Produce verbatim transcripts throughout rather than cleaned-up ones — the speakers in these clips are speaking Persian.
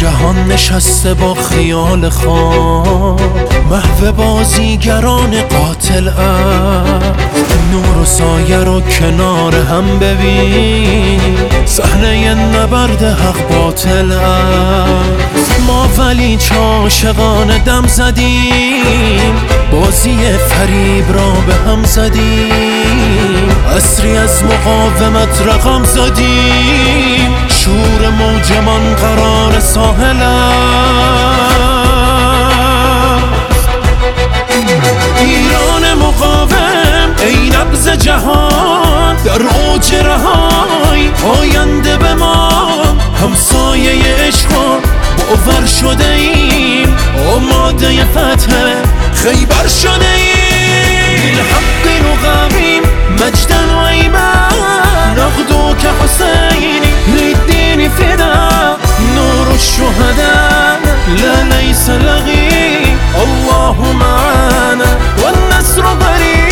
جهان نشسته با خیال خواب، محو بازیگران قاتل است. نور و سایه رو کنار هم ببین، صحنه نبرد حق باطل است. ما ولی چه عاشقانه دم زدیم، بازی فریب را به هم زدیم. عصری از مقاومت رقم زدیم، شور موجمان قرار ساحل است. ایران مقاوم ای نبض جهان، در اوج رهای آینده به ما. همسایه عشقا باور شده ایم، آماده فتح خیبر شده ایم. للحق نقاوم مجدا و ایمان، نغدو كحسين للدين فداء. نور الشهداء لا ليس لغي، الله معنا والنصر قريب.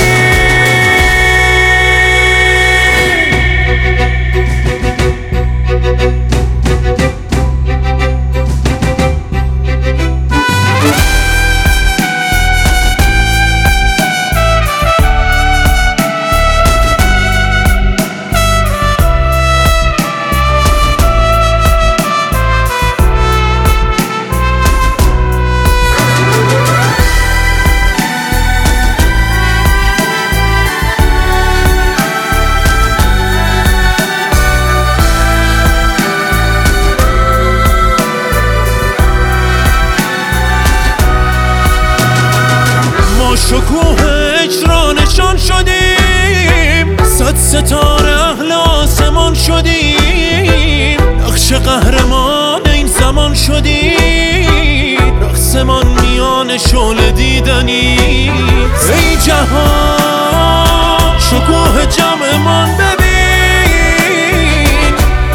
شکوه اجرا نشان شدیم، صد ستاره اهل آسمان شدیم. نقش قهرمان این زمان شدیم، رقصمان میان شعله دیدنی. ای جهان شکوه جمعمان ببین،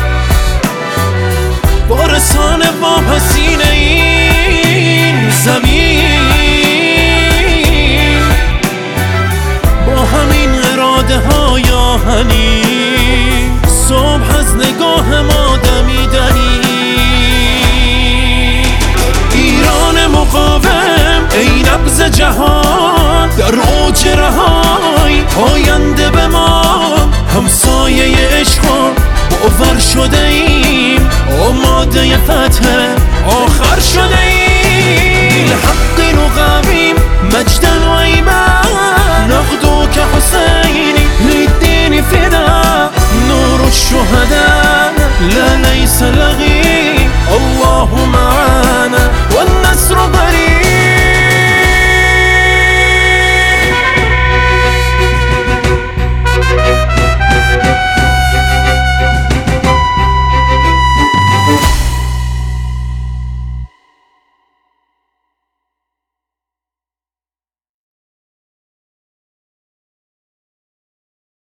وارثان واپسین این زمین. های آهنی صبح از نگاه ما دمیدنی. ایران مقاوم ای نبض جهان، در اوج رهای آینده به ما. همسایه عشقا باور شده ایم، آماده فتح آخر شده ایم. للحق نقاوم مجدا و ایمان،